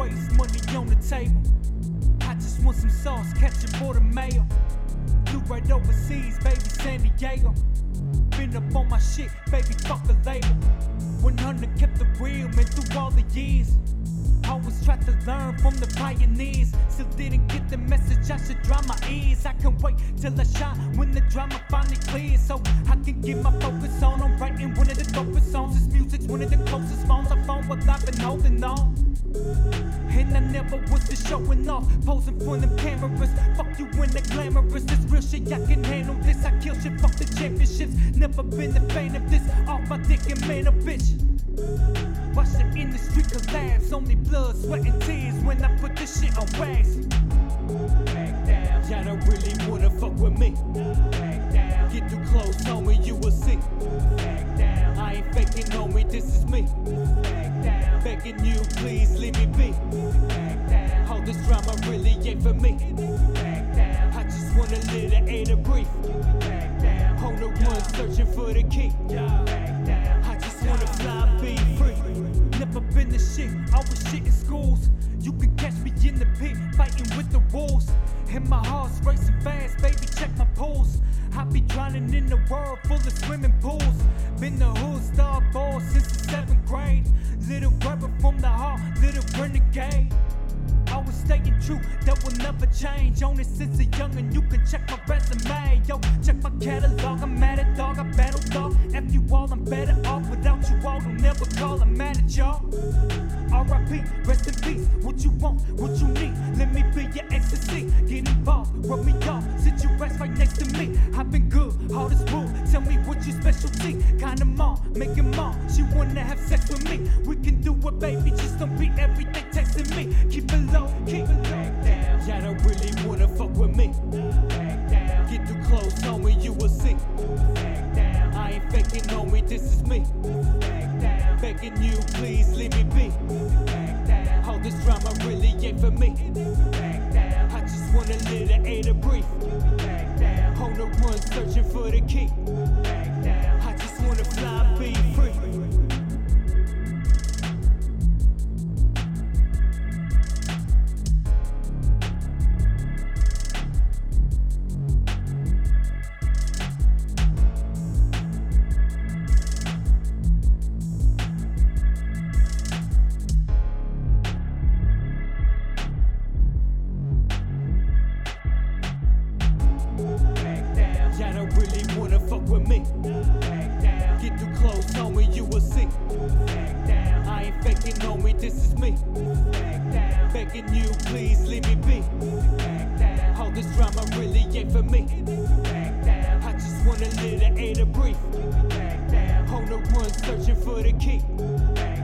waste money on the table. I just want some sauce, catch it for the mail. Flew right overseas, baby, San Diego. Been up on my shit, baby, fuck the label. 100 kept the real, man, through all the years. Always tried to learn from the pioneers. Still didn't get the message, I should dry my ears. I can wait till I shine when the drama finally clears, so I can get my focus on. I'm writing one of the dopest songs. This music's one of the closest phones I found, what I've been holding on. And I never was just showing off, posing for them cameras. Fuck you when they're glamorous. This real shit, I can handle this. I kill shit, fuck the championships. Never been a fan of this. Off my dick and man a bitch. Watch the industry collapse. Only blood, sweat, and tears when I put this shit on wax. Back down. Y'all don't really wanna fuck with me. Back down. Get too close, homie, you will see. Back down. I ain't faking, homie, this is me. Back down. Begging you, please leave me be. Back down. All this drama really ain't for me. Back down. I just want a little air to breathe. Back down. On the run, searching for the key. Back down. I just wanna fly, be free. Never been the shit, I was shit in schools. You can catch me in the pit, fighting with the wolves. And my heart's racing fast, baby, check my pulse. I be drowning in the world full of swimming pools. Been the hood star boy since the 7th grade. Little rebel from the heart, little renegade. Always staying true, that will never change. On it since a youngin', you can check my resume. Yo, check my catalog, I'm mad at dog, I battle dog. F you all, I'm better off without you all. Don't never call, I'm mad at y'all. R.I.P., rest in peace. What you want, what you need, let me be your ecstasy. Get involved, rub me off, sit your ass right next to me. I've been good, hard as wood, tell me what your specialty. Kinda mom, make it mom, she wanna have sex with me. We can do it, baby, just don't be everything texting me. Keep it low, keep it back down. Y'all don't really wanna fuck with me. Back down. Get too close, homie, you will see. Back down. I ain't faking, homie, this is me. Back down. Begging you, please leave me be. Back down. All this drama really ain't for me. Back down. I just want a little air to breathe. Back down. On the run, searching for the key. Back down. I just wanna fly, be free. Y'all don't really wanna fuck with me. Back down. Get too close, homie, you will see. Back down. I ain't faking, homie, this is me. Back down. Begging you, please leave me be. Back down. All this drama really ain't for me. Back down. I just want a little air to breathe. Back down. On the run, searching for the key. Back